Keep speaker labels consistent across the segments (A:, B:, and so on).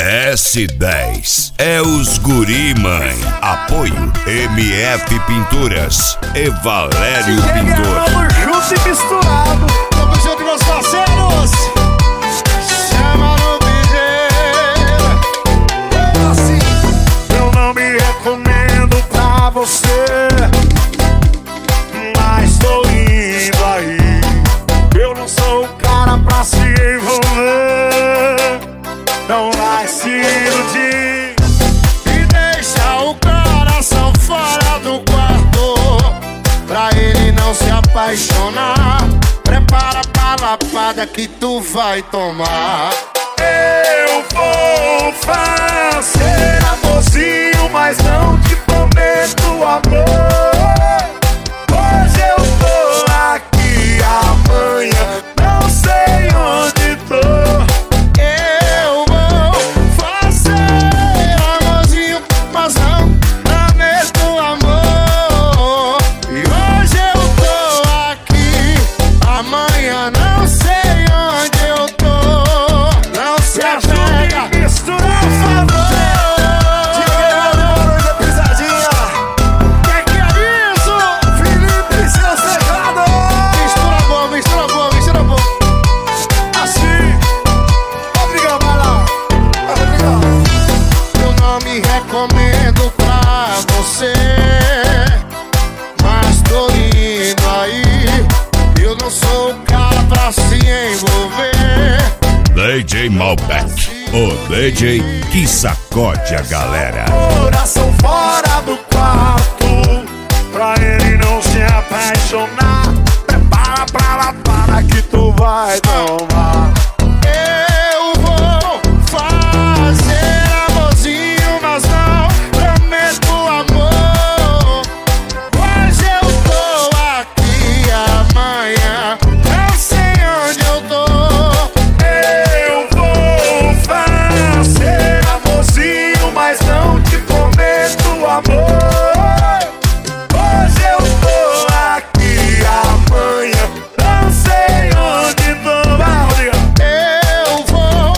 A: S10 é os guri, mãe. Apoio MF Pinturas e Valério Pintor.
B: Tamo junto e misturado. Tamo junto, meus parceiros. Chama no DJ. Assim, eu não me recomendo pra você, mas tô indo aí. Eu não sou o cara pra se envolver. Não vai se iludir e deixa o coração fora do quarto, pra ele não se apaixonar. Prepara pra lapada que tu vai tomar. Eu vou fazer amorzinho, mas não te prometo amor. Hoje eu tô aqui, amanhã não sei onde tô. Recomendo pra você, mas tô indo aí. Eu não sou o cara pra se envolver.
A: DJ Malbec, o DJ que sacode a galera.
B: Coração fora do quarto, pra ele não se apaixonar. Prepara pra lapada que tu vai tomar. Eu vou fazer amorzinho, mas não prometo amor. Hoje eu tô aqui, amanhã não sei onde eu tô. Eu vou fazer amorzinho, mas não te prometo amor. Hoje eu tô aqui, amanhã não sei onde tô. Eu vou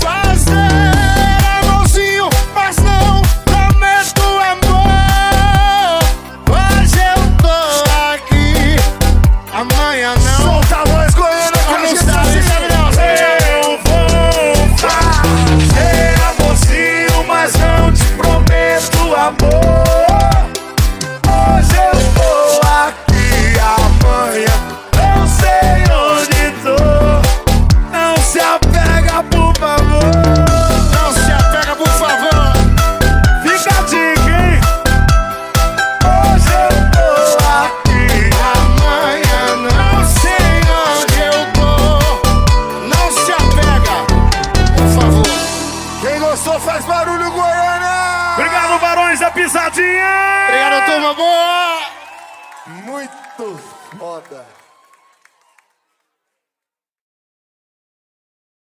B: fazer amorzinho, mas não prometo amor. Hoje eu tô aqui, amanhã não. Solta a voz, Goiânia, que não sabe. Eu vou fazer amorzinho, mas não te prometo amor. Hoje eu tô aqui, amanhã não sei onde tô. Não se apega, por favor. Não se apega, por favor. Fica a dica, hein? Hoje eu tô aqui, amanhã não sei onde eu tô. Não se apega, por favor. Quem gostou faz barulho, Goiânia.
C: Obrigado, Barões da Pisadinha!
B: Obrigado, turma boa. Muito foda.